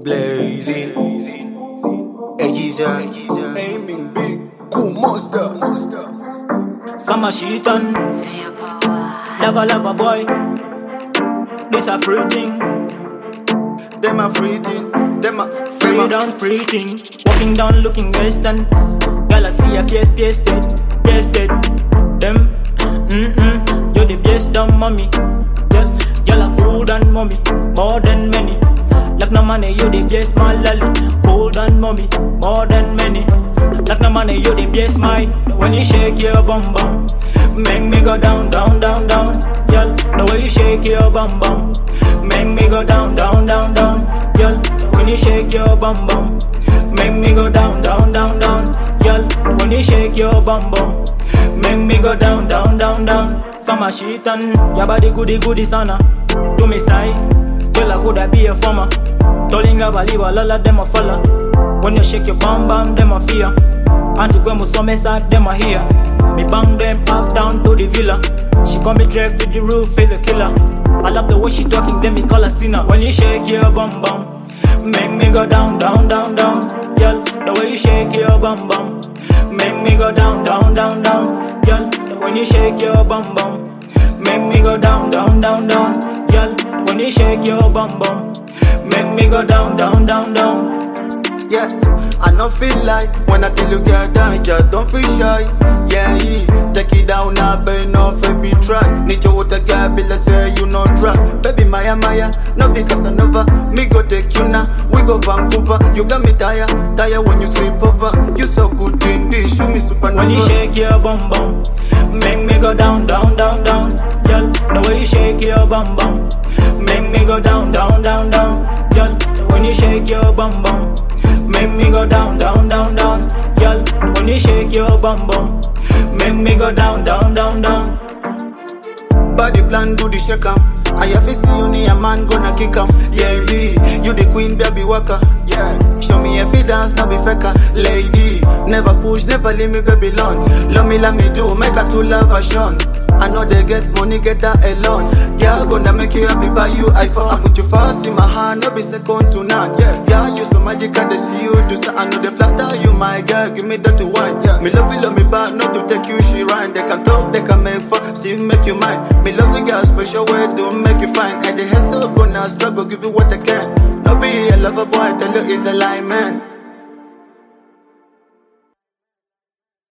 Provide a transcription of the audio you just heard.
Blazing, edges are aiming big, cool monster. Summer shit on, lava boy. This a free thing, Them a free thing, them a free thing. Walking down looking western, girl I see a tasted. Them, you're the best damn mommy. Yes, girl I cool than mommy, more than many. Like no money, you the best my lolly. Cool than mommy, more than many. Like no money, you the best mine. When you shake your bum bum, make me go down. Girl, the way you shake your bum bum, make me go down. Girl, when you shake your bum bum, make me go down. Girl, when you shake your bum bum, make me go down. Summer shit on, your body goody sana. To me side. Girl, I coulda be a farmer. Tolinga baliba, all of them a follow. When you shake your bam bam, them a fear. And to go musome side, them a hear. Me bang them up down to the villa. She call me Drake with the roof, is a killer. I love the way she talking, then me call her sinner. When you shake your bam bam, make me go down. Girl, the way you shake your bam bam, make me go down. Girl, when you shake your bam bam, make me go down. Girl, when you shake your bum bum, make me go down. Yeah, I don't feel like when I tell you get down, just don't feel shy. Yeah, take it down now, baby, no baby try. Need your water, girl, be like say you no try. Baby, Maya, no be Casanova. Me go take you now, we go Vancouver. You got me tired when you sleep over. You so good in this, show me supernova. When you shake your bum bum, make me go down. Girl, the way you shake your bum bum, make me go down. Girl, when you shake your bum bum, make me go down. Girl, when you shake your bum bum, make me go down. Body plan do the shake 'em. I have to see you near a man gonna kick 'em. Yeah, B, you the queen, baby walker. Yeah, show me if you dance, no be faker. Lady, never push, never leave me, baby long. Love me do, make her to love a shun. I know they get money, get that alone. Yeah, gonna make you happy by you. I put you first in my hand, no be second to none. Yeah, you so magical, they see you do so. I know they flatter you, my girl, give me that to wine. Yeah, me love me bad, not to take you, she rhyme. They can talk, they can make fun, still make you mine. Me love you, girl, special way to make you fine. And the hustle gonna struggle, give you what I can. No be a lover boy, tell you it's a lie, man.